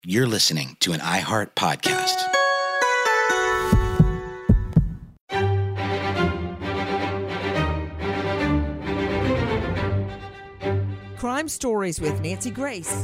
You're listening to an iHeart podcast. Crime Stories with Nancy Grace.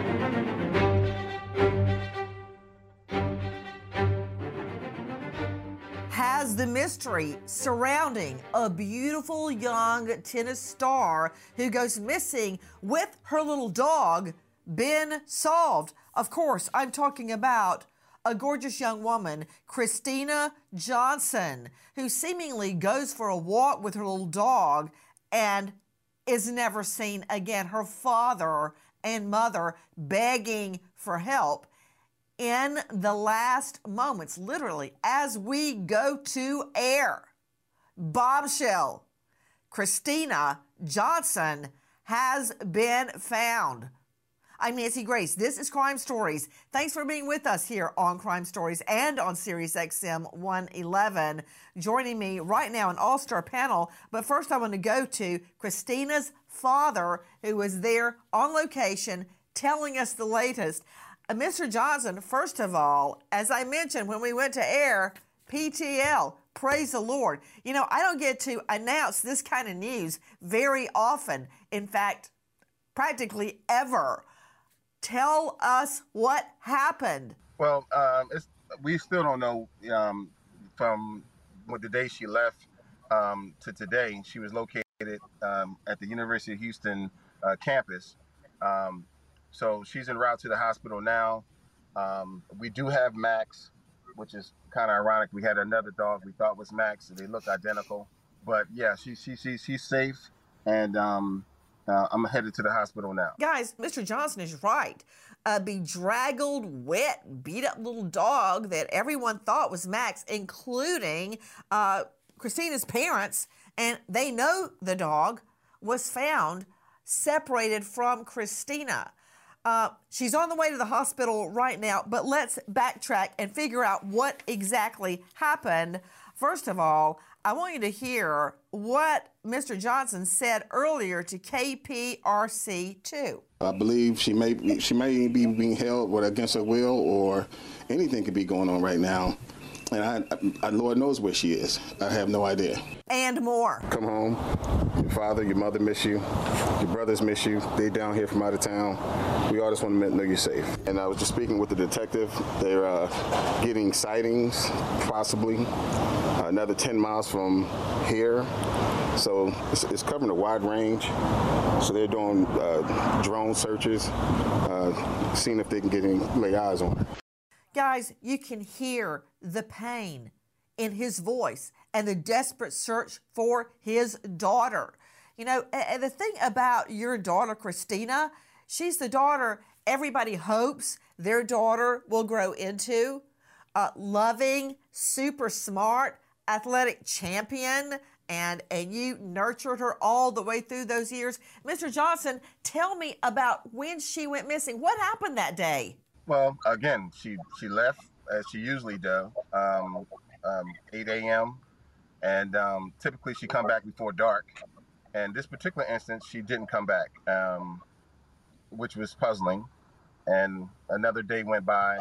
Has the mystery surrounding a beautiful young tennis star who goes missing with her little dog been solved? Of course, I'm talking about a gorgeous young woman, Christina Johnson, who seemingly goes for a walk with her little dog and is never seen again. Her father and mother begging for help. In the last moments, literally, as we go to air, bombshell, Christina Johnson has been found. I'm Nancy Grace. This is Crime Stories. Thanks for being with us here on Crime Stories and on Sirius XM 111. Joining me right now, an all-star panel. But first I want to go to Christina's father, who was there on location telling us the latest. Mr. Johnson, first of all, as I mentioned when we went to air, PTL, praise the Lord. You know, I don't get to announce this kind of news very often. In fact, practically ever. Tell us what happened. Well, we still don't know from the day she left to today. She was located at the University of Houston campus. So she's en route to the hospital now. We do have Max, which is kind of ironic. We had another dog we thought was Max. They look identical. But yeah, she's safe, and I'm headed to the hospital now. Guys, Mr. Johnson is right. A bedraggled, wet, beat-up little dog that everyone thought was Max, including Christina's parents, and they know the dog was found separated from Christina. She's on the way to the hospital right now, but let's backtrack and figure out what exactly happened. First of all, I want you to hear what Mr. Johnson said earlier to KPRC2. I believe she may be being held against her will, or anything could be going on right now. And I Lord knows where she is. I have no idea. And more. Come home. Your father, your mother miss you. Your brothers miss you. They down here from out of town. We all just want to know you're safe. And I was just speaking with the detective. They're getting sightings, possibly another 10 miles from here. So it's covering a wide range. So they're doing drone searches, seeing if they can lay eyes on her. Guys, you can hear the pain in his voice and the desperate search for his daughter. You know, and the thing about your daughter, Christina, she's the daughter everybody hopes their daughter will grow into. Loving, super smart, athletic champion, and you nurtured her all the way through those years. Mr. Johnson, tell me about when she went missing. What happened that day? Well, again, she left as she usually does, 8 a.m. And typically she come back before dark. And this particular instance, she didn't come back, which was puzzling. And another day went by.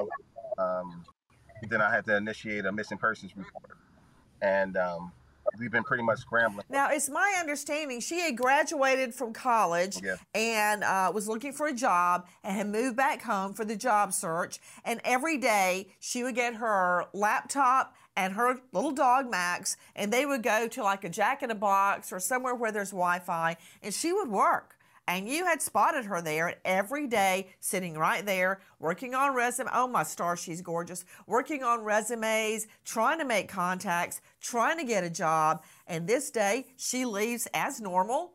Then I had to initiate a missing persons report. And we've been pretty much scrambling. Now, it's my understanding she had graduated from college and was looking for a job and had moved back home for the job search. And every day she would get her laptop and her little dog, Max, and they would go to like a Jack in the Box or somewhere where there's Wi-Fi, and she would work. And you had spotted her there every day, sitting right there, working on resumes. Oh, my star, she's gorgeous. Working on resumes, trying to make contacts, trying to get a job. And this day, she leaves as normal.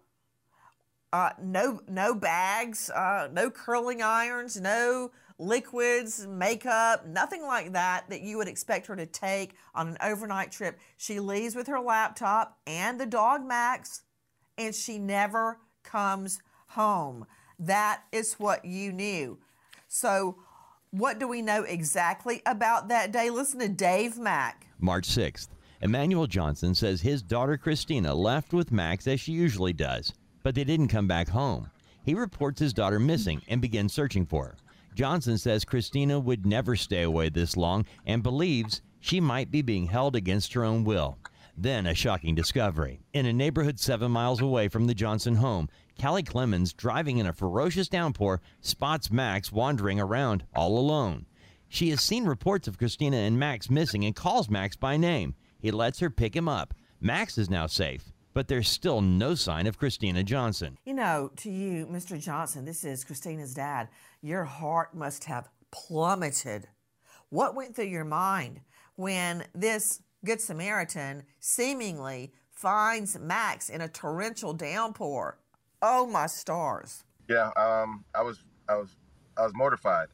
No bags, no curling irons, no liquids, makeup, nothing like that you would expect her to take on an overnight trip. She leaves with her laptop and the dog, Max, and she never comes home. That is what you knew. So what do we know exactly about that day? Listen to Dave Mack. March 6th, Emmanuel Johnson says his daughter Christina left with Max as she usually does, but they didn't come back home. He reports his daughter missing and begins searching for her. Johnson says Christina would never stay away this long and believes she might be being held against her own will. Then a shocking discovery. In a neighborhood 7 miles away from the Johnson home, Callie Clemens, driving in a ferocious downpour, spots Max wandering around all alone. She has seen reports of Christina and Max missing and calls Max by name. He lets her pick him up. Max is now safe, but there's still no sign of Christina Johnson. You know, to you, Mr. Johnson, this is Christina's dad. Your heart must have plummeted. What went through your mind when this Good Samaritan seemingly finds Max in a torrential downpour? Oh, my stars. Yeah, I was mortified.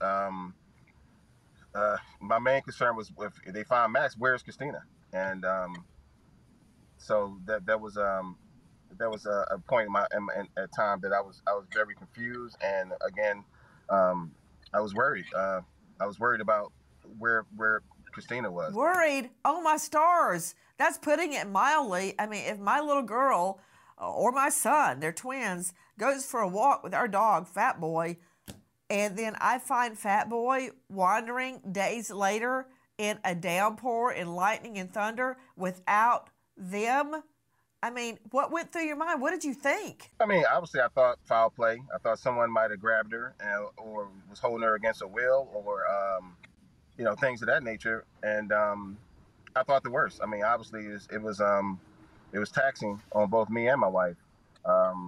My main concern was if they find Max, where's Christina? And so that was a point at time that I was very confused, and again, I was worried. I was worried about where Christina was. Worried? Oh, my stars. That's putting it mildly. I mean, if my little girl or my son, they're twins, goes for a walk with our dog, Fat Boy, and then I find Fat Boy wandering days later in a downpour and lightning and thunder without them, I mean, what went through your mind? What did you think? I mean, obviously, I thought foul play. I thought someone might have grabbed her or was holding her against her will, or things of that nature. And I thought the worst. I mean, obviously, it was taxing on both me and my wife. I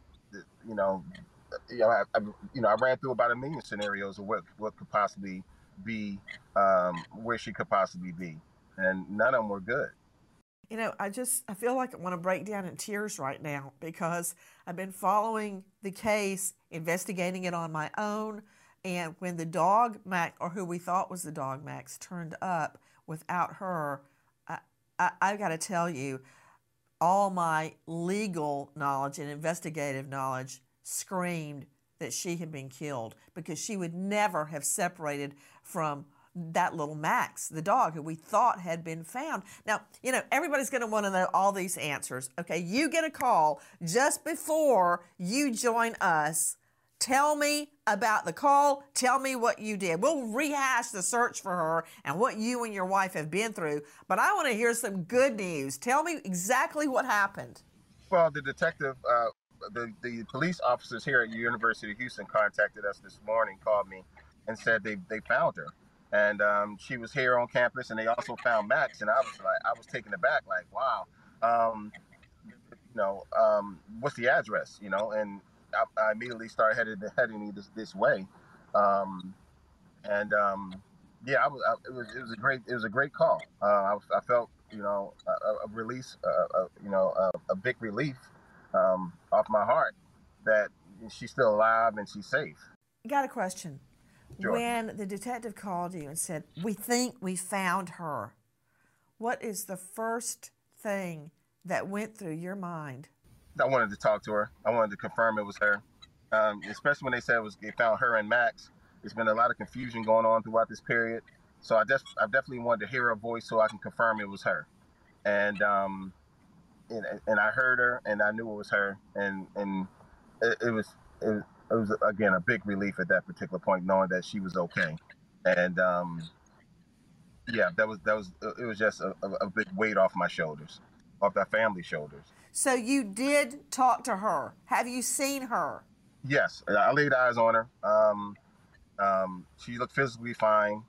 ran through about a million scenarios of what could possibly be, where she could possibly be, and none of them were good. You know, I feel like I want to break down in tears right now because I've been following the case, investigating it on my own, and when the dog Max, or who we thought was the dog Max, turned up without her, I've got to tell you, all my legal knowledge and investigative knowledge screamed that she had been killed because she would never have separated from that little Max, the dog who we thought had been found. Now, you know, everybody's going to want to know all these answers. Okay, you get a call just before you join us. Tell me about the call. Tell me what you did. We'll rehash the search for her and what you and your wife have been through. But I want to hear some good news. Tell me exactly what happened. Well, the detective, the police officers here at University of Houston contacted us this morning, called me, and said they found her. And she was here on campus, and they also found Max. And I was taken aback, like, wow, what's the address? And I immediately started heading this way. It was a great call. I felt, a release, a big relief off my heart that she's still alive and she's safe. Got a question. Sure. When the detective called you and said, "We think we found her," what is the first thing that went through your mind? I wanted to talk to her. I wanted to confirm it was her, especially when they said they found her and Max. There's been a lot of confusion going on throughout this period, so I definitely wanted to hear her voice so I can confirm it was her. And I heard her, and I knew it was her, and it was again a big relief at that particular point, knowing that she was okay. And it was just a big weight off my shoulders, off that family's shoulders. So you did talk to her. Have you seen her? Yes, I laid eyes on her. She looked physically fine,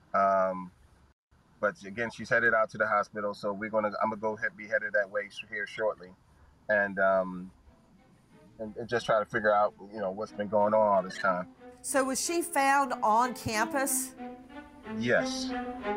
but again, she's headed out to the hospital. So I'm gonna be headed that way here shortly, and just try to figure out, what's been going on all this time. So was she found on campus? Yes.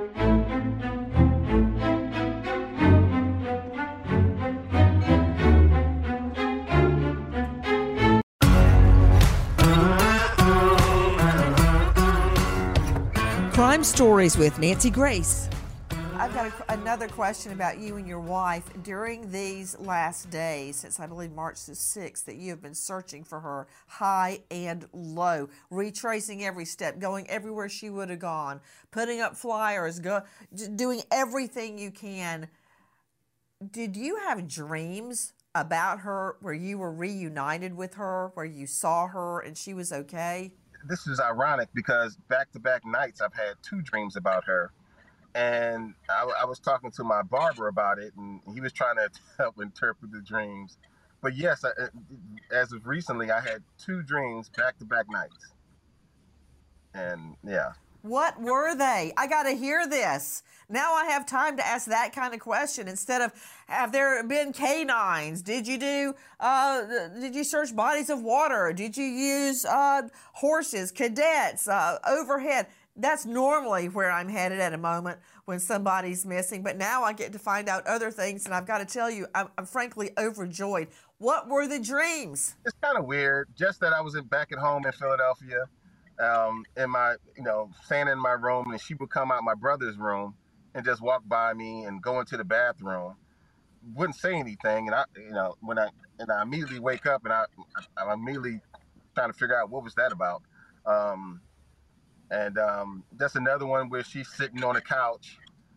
Crime Stories with Nancy Grace. I've got another question about you and your wife. During these last days, since I believe March the 6th, that you have been searching for her high and low, retracing every step, going everywhere she would have gone, putting up flyers, doing everything you can. Did you have dreams about her where you were reunited with her, where you saw her and she was okay? this is ironic because back-to-back nights I've had 2 dreams about her. And I was talking to my barber about it, and he was trying to help interpret the dreams. But yes, as of recently, I had 2 dreams back-to-back nights. And yeah. What were they? I got to hear this. Now I have time to ask that kind of question instead of, have there been canines? Did you search bodies of water? Did you use horses, cadets, overhead? That's normally where I'm headed at a moment when somebody's missing. But now I get to find out other things, and I've got to tell you, I'm frankly overjoyed. What were the dreams? It's kind of weird. Just that I was back at home in Philadelphia, in my, staying in my room, and she would come out my brother's room and just walk by me and go into the bathroom. Wouldn't say anything, and I immediately wake up and I'm immediately trying to figure out what was that about. And that's another one where she's sitting on a couch,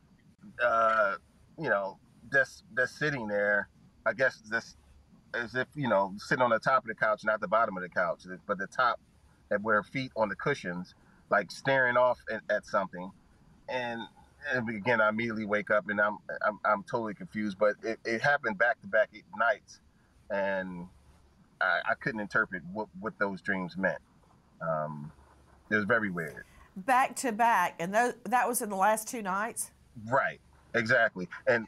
just sitting there. I guess that's as if, sitting on the top of the couch, not the bottom of the couch, but the top, with her feet on the cushions, like staring off at something. And again, I immediately wake up and I'm totally confused. But it happened back-to-back nights, and I couldn't interpret what those dreams meant. It was very weird. Back to back, and that was in the last 2 nights? Right, exactly. And,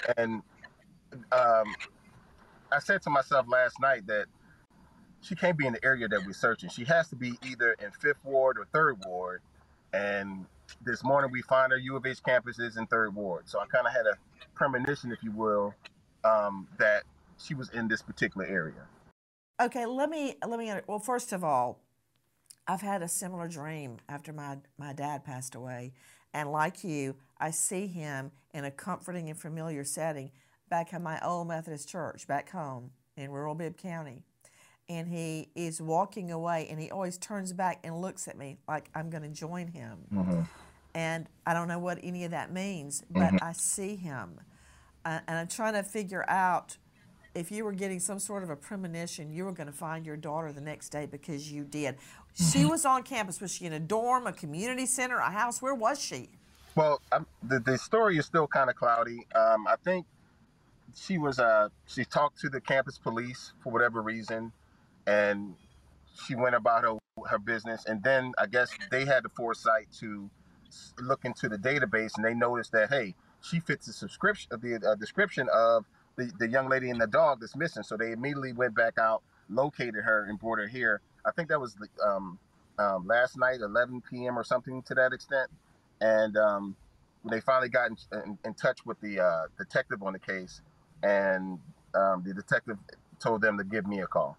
I said to myself last night that she can't be in the area that we're searching. She has to be either in 5th Ward or 3rd Ward. And this morning we find her U of H campus is in 3rd Ward. So I kind of had a premonition, if you will, that she was in this particular area. Okay, well, first of all, I've had a similar dream after my dad passed away. And like you, I see him in a comforting and familiar setting back at my old Methodist church back home in rural Bibb County. And he is walking away, and he always turns back and looks at me like I'm going to join him. Mm-hmm. And I don't know what any of that means, but I see him. And I'm trying to figure out if you were getting some sort of a premonition, you were going to find your daughter the next day, because you did. She was on campus. Was she in a dorm, a community center, a house? Where was she? Well, the story is still kind of cloudy. I think she talked to the campus police for whatever reason, and she went about her business. And then I guess they had the foresight to look into the database, and they noticed that, hey, she fits the description of the young lady and the dog that's missing. So they immediately went back out, located her, and brought her here. I think that was last night, 11 p.m. or something to that extent. And they finally got in touch with the detective on the case, and the detective told them to give me a call.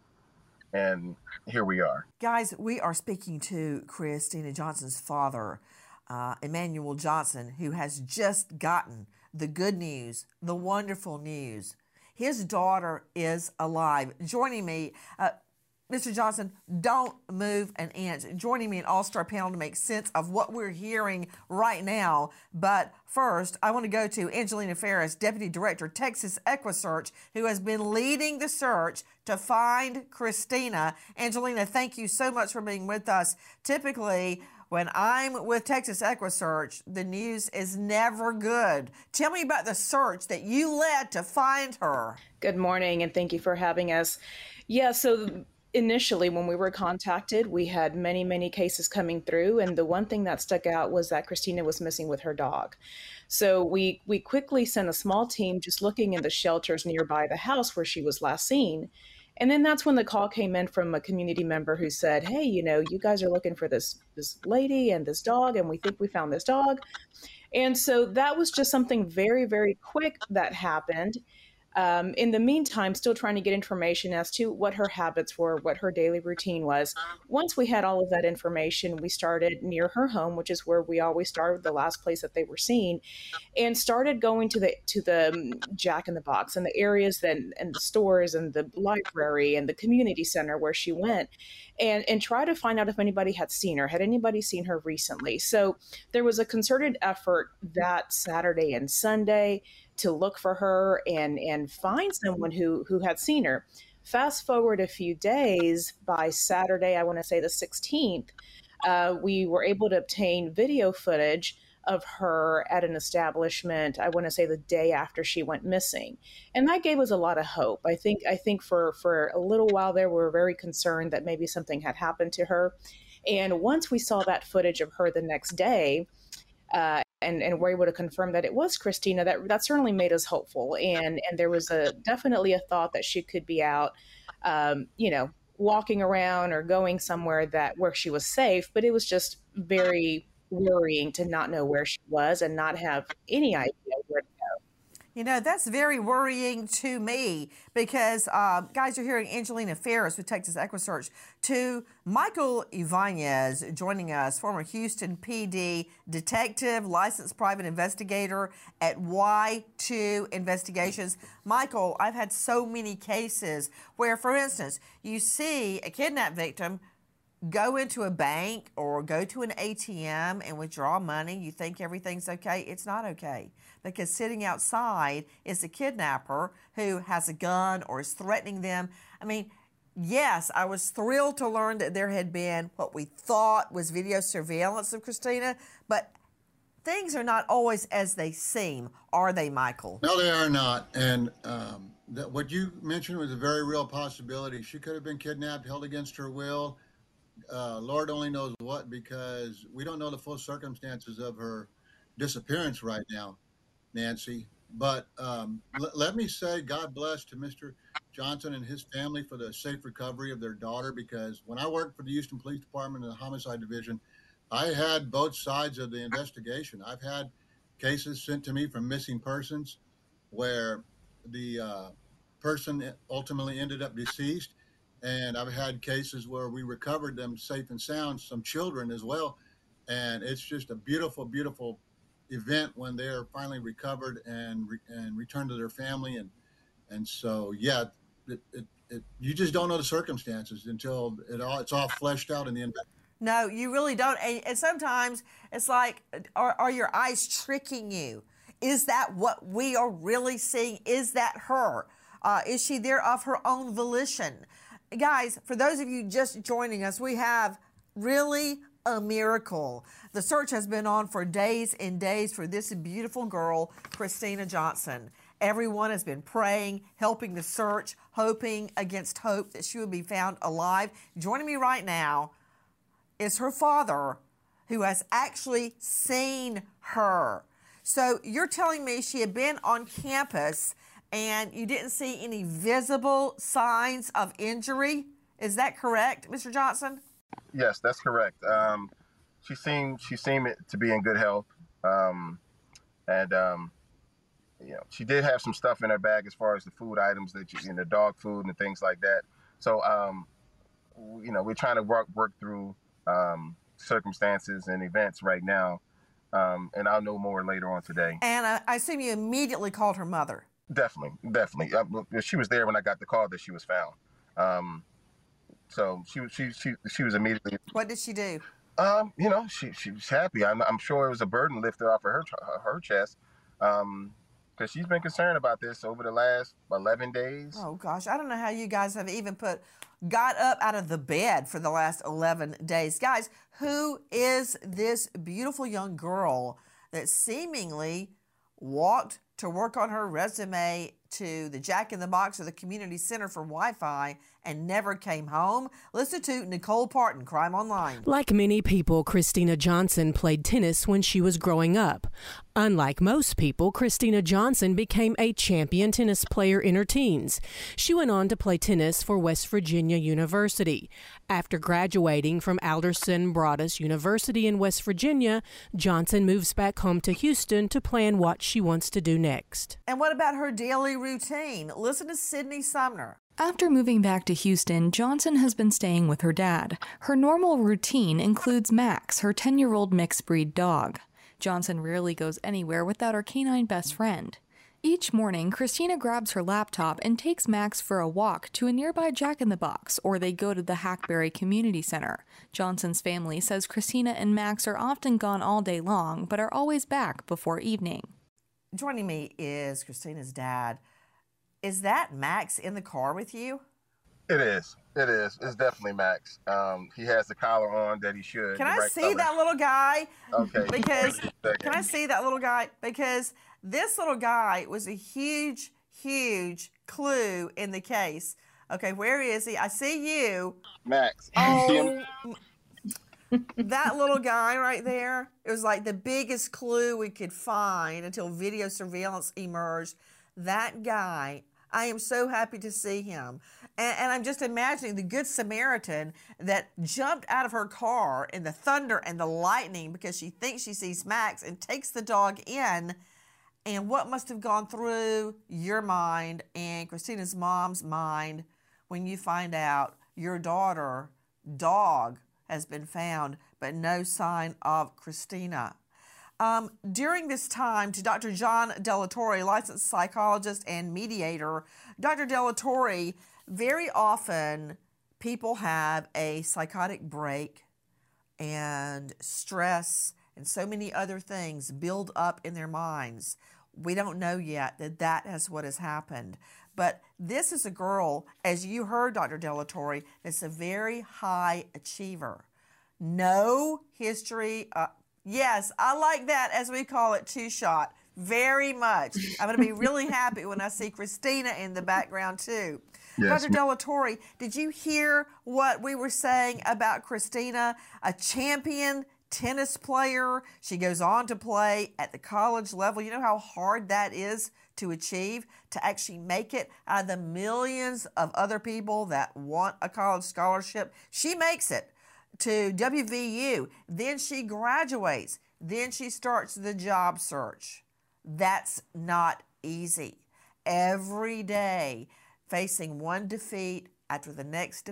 And here we are. Guys, we are speaking to Christina Johnson's father, Emmanuel Johnson, who has just gotten the good news, the wonderful news. His daughter is alive. Joining me, Mr. Johnson, don't move an inch. Joining me in All-Star Panel to make sense of what we're hearing right now. But first, I want to go to Angelina Ferris, Deputy Director, Texas EquiSearch, who has been leading the search to find Christina. Angelina, thank you so much for being with us. Typically, when I'm with Texas EquiSearch, the news is never good. Tell me about the search that you led to find her. Good morning, and thank you for having us. Yeah, so initially when we were contacted, we had many, many cases coming through, and the one thing that stuck out was that Christina was missing with her dog. So we quickly sent a small team just looking in the shelters nearby the house where she was last seen. And then that's when the call came in from a community member who said, hey, you guys are looking for this lady and this dog, and we think we found this dog. And so that was just something very, very quick that happened. In the meantime, still trying to get information as to what her habits were, what her daily routine was. Once we had all of that information, we started near her home, which is where we always started, the last place that they were seen, and started going to the Jack in the Box and the areas and the stores and the library and the community center where she went, and try to find out if anybody had seen her. Had anybody seen her recently? So there was a concerted effort that Saturday and Sunday to look for her and find someone who had seen her. Fast forward a few days, by Saturday, I want to say the 16th, we were able to obtain video footage of her at an establishment, I want to say the day after she went missing. And that gave us a lot of hope. I think for a little while there, we were very concerned that maybe something had happened to her. And once we saw that footage of her the next day, and were able to confirm that it was Christina, that certainly made us hopeful. And there was definitely a thought that she could be out, walking around or going somewhere where she was safe. But it was just very worrying to not know where she was and not have any idea where to go. You know, that's very worrying to me because, guys, you're hearing Angelina Ferris with Texas EquiSearch, to Michael Ibanez joining us, former Houston PD detective, licensed private investigator at Y2 Investigations. Michael, I've had so many cases where, for instance, you see a kidnap victim go into a bank or go to an ATM and withdraw money. You think everything's okay. It's not okay, because sitting outside is a kidnapper who has a gun or is threatening them. I mean, yes, I was thrilled to learn that there had been what we thought was video surveillance of Christina, but things are not always as they seem, are they, Michael? No, they are not. And what you mentioned was a very real possibility. She could have been kidnapped, held against her will. Lord only knows what, because we don't know the full circumstances of her disappearance right now, Nancy. But let me say God bless to Mr. Johnson and his family for the safe recovery of their daughter, because when I worked for the Houston Police Department in the Homicide Division, I had both sides of the investigation. I've had cases sent to me from missing persons where the person ultimately ended up deceased. And I've had cases where we recovered them safe and sound, some children as well. And it's just a beautiful, beautiful event when they're finally recovered and returned to their family. And so, yeah, you just don't know the circumstances until it's all fleshed out in the end. No, you really don't. And sometimes it's like, are your eyes tricking you? Is that what we are really seeing? Is that her? Is she there of her own volition? Guys, for those of you just joining us, we have really a miracle. The search has been on for days and days for this beautiful girl, Christina Johnson. Everyone has been praying, helping the search, hoping against hope that she would be found alive. Joining me right now is her father, who has actually seen her. So you're telling me she had been on campus and you didn't see any visible signs of injury? Is that correct, Mr. Johnson? Yes, that's correct. She seemed to be in good health, she did have some stuff in her bag as far as the food items the dog food and things like that. So, we're trying to work through circumstances and events right now, and I'll know more later on today. And I assume you immediately called her mother. Definitely. She was there when I got the call that she was found. So she was immediately. What did she do? She was happy. I'm sure it was a burden lifted off of her chest, because she's been concerned about this over the last 11 days. Oh gosh, I don't know how you guys have even got up out of the bed for the last 11 days. Guys, who is this beautiful young girl that seemingly walked to work on her resume to the Jack in the Box or the Community Center for Wi-Fi and never came home? Listen to Nicole Parton, Crime Online. Like many people, Christina Johnson played tennis when she was growing up. Unlike most people, Christina Johnson became a champion tennis player in her teens. She went on to play tennis for West Virginia University. After graduating from Alderson Broaddus University in West Virginia, Johnson moves back home to Houston to plan what she wants to do next. And what about her daily routine? Listen to Sydney Sumner. After moving back to Houston, Johnson has been staying with her dad. Her normal routine includes Max, her 10-year-old mixed-breed dog. Johnson rarely goes anywhere without her canine best friend. Each morning, Christina grabs her laptop and takes Max for a walk to a nearby Jack in the Box, or they go to the Hackberry Community Center. Johnson's family says Christina and Max are often gone all day long, but are always back before evening. Joining me is Christina's dad. Is that Max in the car with you? It is. It is. It's definitely Max. He has the collar on that he should. Can the I right see color. that little guy? Okay. Because Second. can I see that little guy? Because this little guy was a huge, huge clue in the case. Okay, where is he? I see you. Max. You see him? That little guy right there, it was like the biggest clue we could find until video surveillance emerged. That guy, I am so happy to see him. And I'm just imagining the Good Samaritan that jumped out of her car in the thunder and the lightning because she thinks she sees Max and takes the dog in. And what must have gone through your mind and Christina's mom's mind when you find out your daughter, dog, has been found, but no sign of Christina. During this time, to Dr. John Delatorre, licensed psychologist and mediator, Dr. Delatorre, very often people have a psychotic break and stress and so many other things build up in their minds. We don't know yet that is what has happened. But this is a girl, as you heard, Dr. Delatorre, that's a very high achiever. No history. Yes, I like that, as we call it, two-shot, very much. I'm going to be really happy when I see Christina in the background, too. Yes. Dr. Delatorre, did you hear what we were saying about Christina, a champion tennis player? She goes on to play at the college level. You know how hard that is to achieve, to actually make it out of the millions of other people that want a college scholarship? She makes it to WVU. Then she graduates. Then she starts the job search. That's not easy. Every day, facing one defeat after the next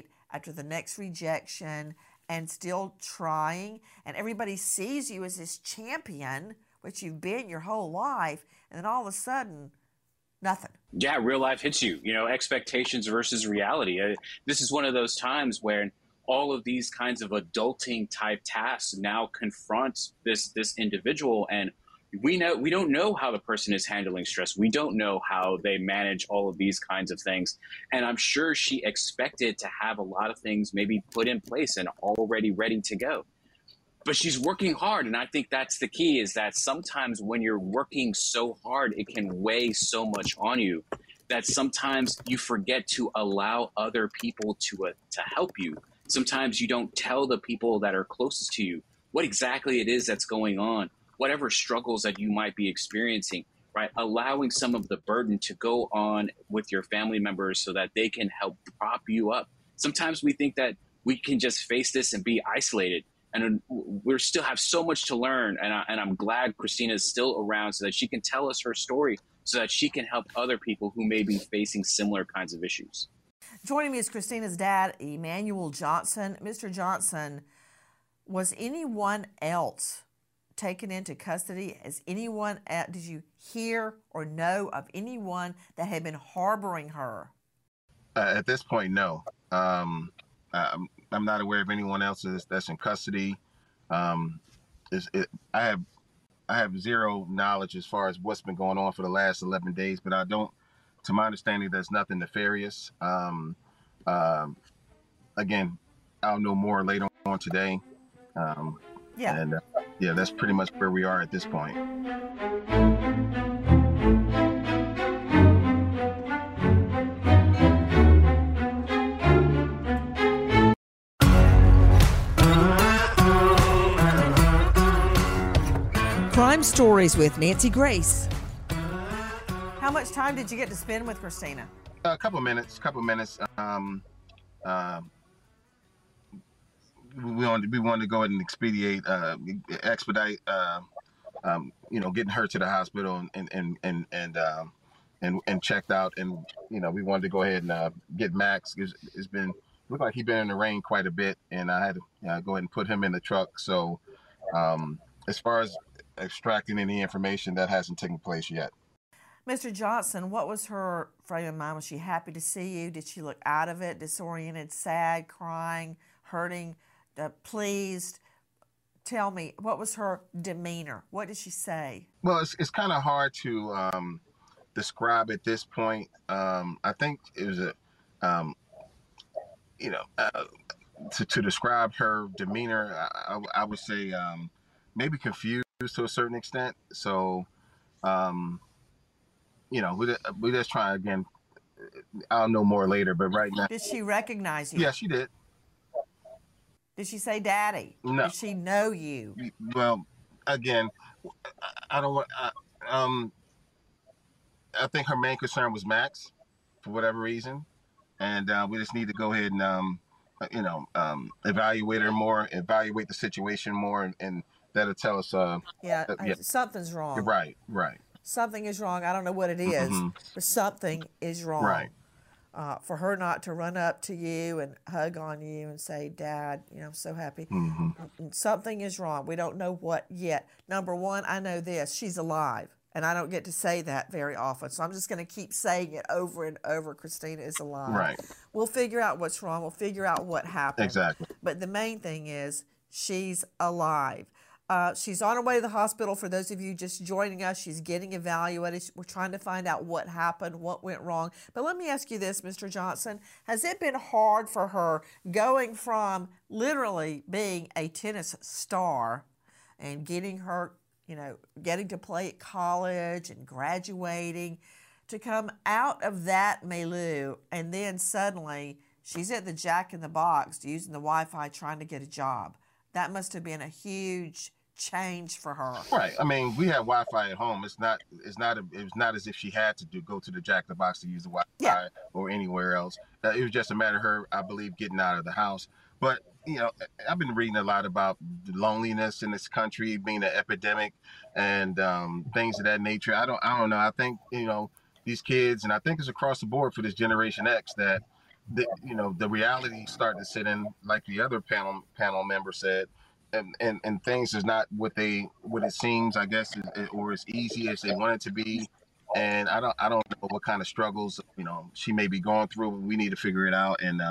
rejection, and still trying. And everybody sees you as this champion, which you've been your whole life, and then all of a sudden, nothing. Yeah, real life hits you. You know, expectations versus reality. This is one of those times where all of these kinds of adulting type tasks now confront this individual, and we don't know how the person is handling stress. We don't know how they manage all of these kinds of things. And I'm sure she expected to have a lot of things maybe put in place and already ready to go. But she's working hard, and I think that's the key, is that sometimes when you're working so hard, it can weigh so much on you that sometimes you forget to allow other people to help you. Sometimes you don't tell the people that are closest to you what exactly it is that's going on, whatever struggles that you might be experiencing, right? Allowing some of the burden to go on with your family members so that they can help prop you up. Sometimes we think that we can just face this and be isolated, and we still have so much to learn. And I'm glad Christina is still around so that she can tell us her story so that she can help other people who may be facing similar kinds of issues. Joining me is Christina's dad, Emmanuel Johnson. Mr. Johnson, was anyone else taken into custody? Did you hear or know of anyone that had been harboring her? At this point, no. I'm not aware of anyone else that's in custody. I have zero knowledge as far as what's been going on for the last 11 days, but to my understanding, there's nothing nefarious. Again, I'll know more later on today. And that's pretty much where we are at this point. Crime Stories with Nancy Grace. How much time did you get to spend with Christina? A couple minutes. We wanted to go ahead and expedite, getting her to the hospital and checked out, and we wanted to go ahead and get Max. It's been looked like he'd been in the rain quite a bit, and I had to go ahead and put him in the truck. So, as far as extracting any information, that hasn't taken place yet. Mr. Johnson, what was her frame of mind? Was she happy to see you? Did she look out of it, disoriented, sad, crying, hurting, pleased? Tell me, what was her demeanor? What did she say? Well, it's kind of hard to describe at this point. I think it was to describe her demeanor, I would say maybe confused to a certain extent. So, we just try again. I'll know more later, but right now. Did she recognize you? Yeah, she did. Did she say daddy? No. Did she know you? Well, again, I don't want. I think her main concern was Max, for whatever reason, and we just need to go ahead and evaluate her more, evaluate the situation more, and that'll tell us. Something's wrong. Right. Something is wrong. I don't know what it is, but something is wrong. Right. For her not to run up to you and hug on you and say, Dad, I'm so happy. Something is wrong. We don't know what yet. Number one, I know this. She's alive. And I don't get to say that very often. So I'm just going to keep saying it over and over. Christina is alive. Right. We'll figure out what's wrong. We'll figure out what happened. Exactly. But the main thing is she's alive. She's on her way to the hospital. For those of you just joining us, she's getting evaluated. We're trying to find out what happened, what went wrong. But let me ask you this, Mr. Johnson. Has it been hard for her going from literally being a tennis star and getting to play at college and graduating, to come out of that milieu and then suddenly she's at the Jack in the Box using the Wi-Fi trying to get a job? That must have been a huge change for her. Right. I mean, we have Wi-Fi at home. It was not as if she had to go to the Jack in the Box to use the Wi-Fi or anywhere else. It was just a matter of her, I believe, getting out of the house. But I've been reading a lot about the loneliness in this country being an epidemic and things of that nature. I don't know. I think these kids, and I think it's across the board for this Generation X, that the reality starting to sit in, like the other panel member said, and things is not what it seems, I guess, or as easy as they want it to be. And I don't know what kind of struggles she may be going through. We need to figure it out. And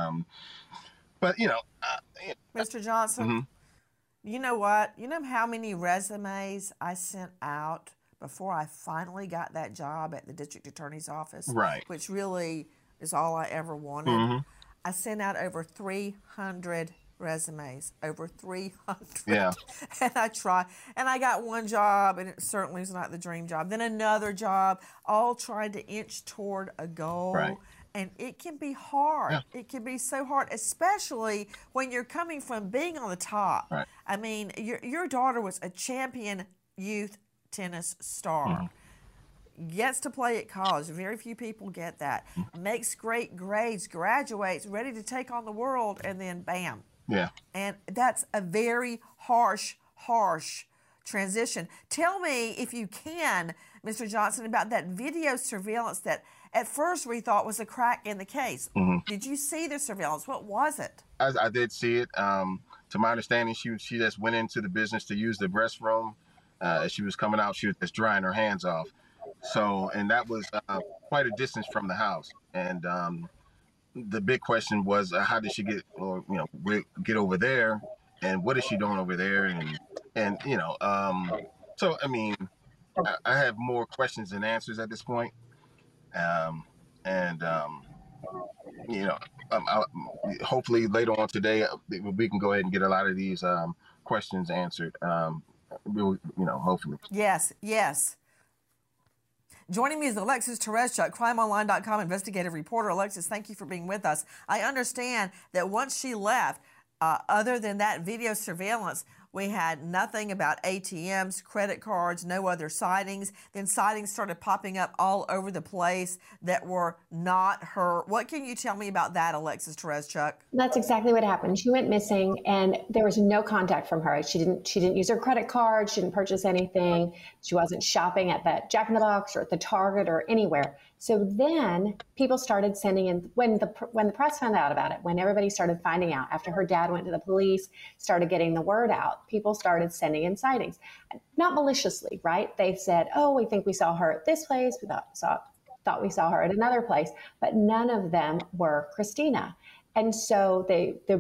but Mr. Johnson, you know what? You know how many resumes I sent out before I finally got that job at the district attorney's office? Right. Which really is all I ever wanted. I sent out over 300 resumes, over 300. Yeah. And I tried, and I got one job, and it certainly was not the dream job. Then another job, all trying to inch toward a goal. Right. And it can be hard. Yeah. It can be so hard, especially when you're coming from being on the top. Right. I mean, your daughter was a champion youth tennis star. Gets to play at college. Very few people get that. Makes great grades, graduates, ready to take on the world, and then bam. Yeah. And that's a very harsh transition. Tell me, if you can, Mr. Johnson, about that video surveillance that at first we thought was a crack in the case. Did you see the surveillance? What was it? I did see it. To my understanding, she just went into the business to use the restroom. As she was coming out, she was just drying her hands off. So, and that was quite a distance from the house. And the big question was, how did she get over there? And what is she doing over there? And so, I mean, I have more questions than answers at this point. Hopefully later on today, we can go ahead and get a lot of these questions answered. Hopefully. Yes. Joining me is Alexis Tereszcuk, crimeonline.com investigative reporter. Alexis, thank you for being with us. I understand that once she left, other than that video surveillance, we had nothing about ATMs, credit cards, no other sightings. Then sightings started popping up all over the place that were not her. What can you tell me about that, Alexis Tereszcuk? That's exactly what happened. She went missing, and there was no contact from her. She didn't use her credit card. She didn't purchase anything. She wasn't shopping at that Jack in the Box or at the Target or anywhere. So then people started sending in, when the press found out about it, when everybody started finding out, after her dad went to the police, started getting the word out, people started sending in sightings. Not maliciously, right? They said, oh, we think we saw her at this place. We thought we saw her at another place, but none of them were Christina. And so the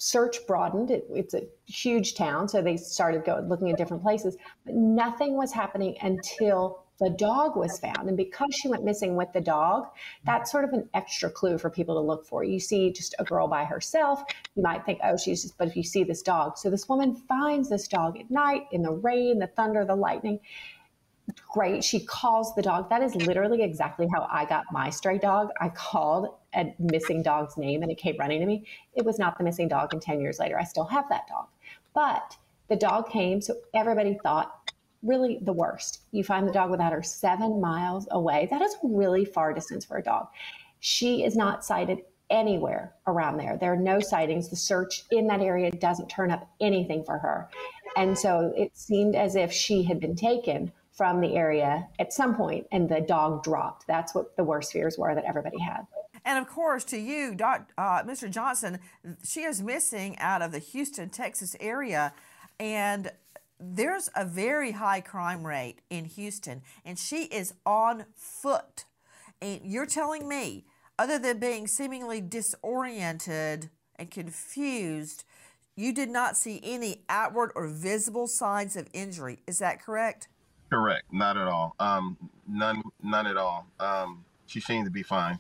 search broadened. It's a huge town, so they started looking at different places, but nothing was happening until the dog was found. And because she went missing with the dog, that's sort of an extra clue for people to look for. You see just a girl by herself, you might think, oh, but if you see this dog. So this woman finds this dog at night in the rain, the thunder, the lightning. Great. She calls the dog. That is literally exactly how I got my stray dog. I called a missing dog's name and it came running to me. It was not the missing dog. And 10 years later, I still have that dog. But the dog came. So everybody thought, really the worst. You find the dog without her 7 miles away. That is a really far distance for a dog. She is not sighted anywhere around there. There are no sightings. The search in that area doesn't turn up anything for her. And so it seemed as if she had been taken from the area at some point and the dog dropped. That's what the worst fears were that everybody had. And of course, to you, Mr. Johnson, she is missing out of the Houston, Texas area. And there's a very high crime rate in Houston, and she is on foot. And you're telling me, other than being seemingly disoriented and confused, you did not see any outward or visible signs of injury. Is that correct? Correct. Not at all. None at all. She seemed to be fine.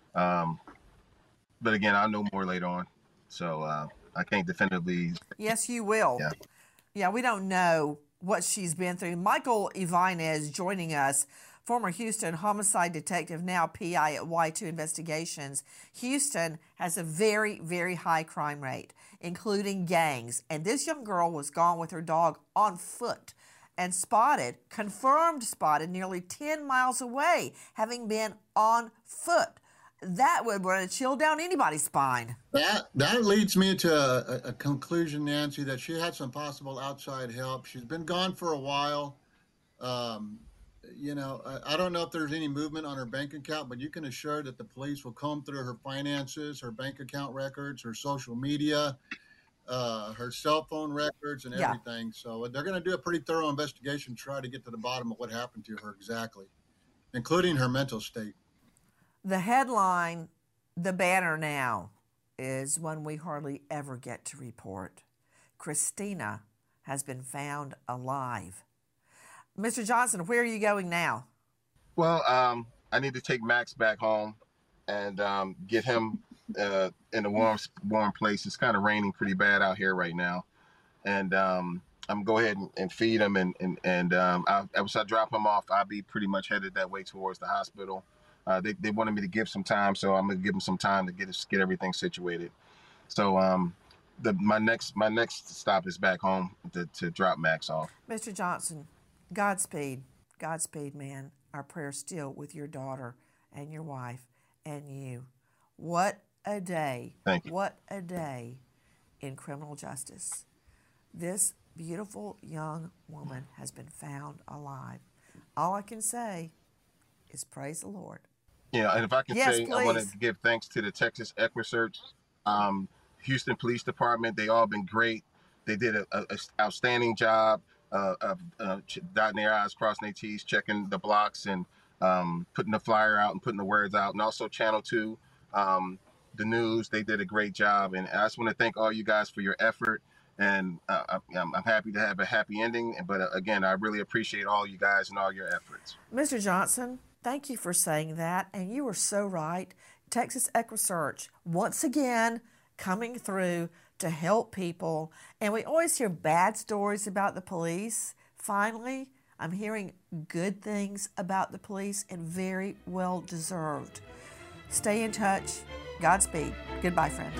But again, I'll know more later on. So I can't definitively. Yes, you will. Yeah, we don't know what she's been through. Michael Ivanez joining us, former Houston homicide detective, now PI at Y2 Investigations. Houston has a very, very high crime rate, including gangs. And this young girl was gone with her dog on foot and confirmed spotted nearly 10 miles away, having been on foot. That would run a chill down anybody's spine. That leads me to a conclusion, Nancy, that she had some possible outside help. She's been gone for a while. I don't know if there's any movement on her bank account, but you can assure that the police will comb through her finances, her bank account records, her social media, her cell phone records, and everything. So they're going to do a pretty thorough investigation, try to get to the bottom of what happened to her exactly, including her mental state. The headline, the banner now, is one we hardly ever get to report. Christina has been found alive. Mr. Johnson, where are you going now? Well, I need to take Max back home and get him in a warm place. It's kind of raining pretty bad out here right now. And I'm going to go ahead and feed him. And as I drop him off, I'll be pretty much headed that way towards the hospital. They wanted me to give some time, so I'm going to give them some time to get everything situated. So my next stop is back home to drop Max off. Mr. Johnson, Godspeed, man. Our prayers still with your daughter and your wife and you. What a day! Thank you. What a day in criminal justice. This beautiful young woman has been found alive. All I can say is praise the Lord. Yeah, and if I can say, please. I want to give thanks to the Texas EquiSearch, Houston Police Department. They all been great. They did an outstanding job of dotting their I's, crossing their T's, checking the blocks, and putting the flyer out and putting the words out. And also Channel 2, the news, they did a great job. And I just want to thank all you guys for your effort. And I'm happy to have a happy ending. But again, I really appreciate all you guys and all your efforts. Mr. Johnson, thank you for saying that. And you were so right. Texas EquiSearch, once again, coming through to help people. And we always hear bad stories about the police. Finally, I'm hearing good things about the police, and very well deserved. Stay in touch. Godspeed. Goodbye, friend.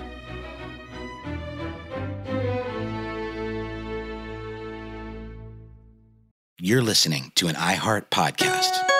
You're listening to an iHeart podcast.